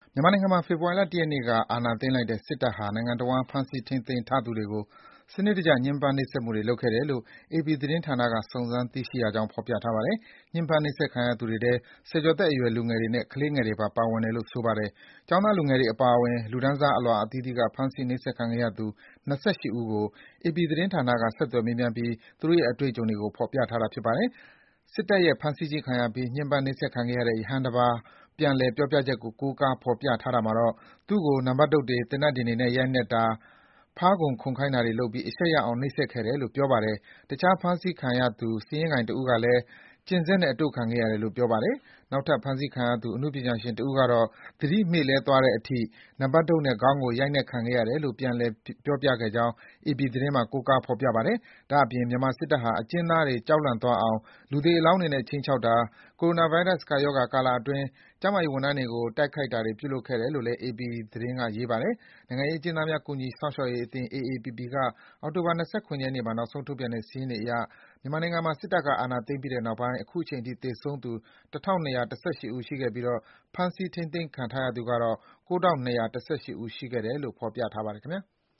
မြန်မာနိုင်ငံမှာ ဖေဖော်ဝါရီလ ၁ ရက်နေ့က အာဏာသိမ်းလိုက်တဲ့ စစ်တပ်ဟာ နိုင်ငံတဝန်း ဖမ်းဆီးထိန်းသိမ်းထားသူတွေကို စနစ်တကျ ညှဉ်းပန်းနှိပ်စက်မှုတွေ လုပ်ခဲ့တယ်လို့ အေပီသတင်းဌာနက စုံစမ်းသိရှိရကြောင်း ဖော်ပြထားပါတယ်။ ညှဉ်းပန်းနှိပ်စက်ခံရသူတွေထဲ ဆယ်ကျော်သက်အရွယ် လူငယ်တွေနဲ့ ကလေးငယ်တွေပါ ပါဝင်တယ်လို့ ဆိုပါတယ်။ ကျောင်းသားလူငယ်တွေ အပါအဝင် လူတန်းစားအလွှာအသီးသီးက ဖမ်းဆီးနှိပ်စက်ခံခဲ့ရသူ ၂၈ ဦးကို အေပီသတင်းဌာနက ဆက်သွယ်မေးမြန်းပြီး သူတို့ရဲ့ အတွေ့အကြုံတွေကို ဖော်ပြထားတာ ဖြစ်ပါတယ်။ စစ်တပ်ရဲ့ ဖမ်းဆီးခြင်းခံရပြီး ညှဉ်းပန်းနှိပ်စက်ခံခဲ့ရတဲ့ ရဟန်းတပါး ပြန်လည် ပြောပြချက်ကို ကိုးကား ဖော်ပြထားတာမှာတော့ သူ့ကို နံပါတ်တုတ်တွေ၊ သေနတ်ဒင်တွေနဲ့ ရိုက်နှက်တာ၊ ဖားခုန် ခုန်ခိုင်းတာတွေလုပ်ပြီး အရှက်ရအောင် နှိပ်စက်ခဲ့တယ်လို့ ပြောပါတယ်။ တခြား ဖမ်းဆီးခံရသူ စာရင်းကိုင်တဦးကလည်း ကျဉ်စက်နဲ့ အတို့ခံခဲ့ရတယ်လို့ ပြောပါတယ်။ နောက်ထပ် ဖမ်းဆီးခံရသူ အနုပညာရှင်တဦးကတော့ သတိမေ့လဲသွားတဲ့အထိ နံပါတ်တုတ်နဲ့ ခေါင်းကို ရိုက်နှက်ခံခဲ့ရတယ်လို့ ပြန်လည် ပြောပြခဲ့ကြောင်း အေပီသတင်းမှာ ကိုးကား ဖော်ပြပါတယ်။ ဒါ့အပြင် မြန်မာစစ်တပ်ဟာ အကျဉ်းသားတွေ ကြောက်လန့်သွားအောင် လူသေအလောင်းတွေနဲ့ ခြိမ်းခြောက်တာ၊ ကိုရိုနာဗိုင်းရပ်စ် ကပ်ရောဂါကာလအတွင်း ကျန်းမာရေးဝန်ထမ်းတွေကို တိုက်ခိုက်တာတွေ ပြုလုပ်ခဲ့တယ်လို့လည်း အေပီသတင်းက ရေးပါတယ်။ နိုင်ငံရေးအကျဉ်းသားများ ကူညီစောင့်ရှောက်ရေးအသင်း AAPP က အောက်တိုဘာ ၂၇ ရက်နေ့မှာ နောက်ဆုံးထုတ်ပြန်တဲ့ စာရင်းတွေအရ မြန်မာနိုင်ငံမှာ စစ်တပ်က အာဏာသိမ်းပြီးတဲ့နောက်ပိုင်း အခုချိန်ထိ သေဆုံးသူ ၁,၂၁၈ ဦးရှိခဲ့ပြီး ဖမ်းဆီး ထိန်းသိမ်းခံထားရသူကတော့ ၉,၂၁၈ ဦး ရှိခဲ့တယ်လို့ ဖော်ပြထားပါတယ် ခင်ဗျာ။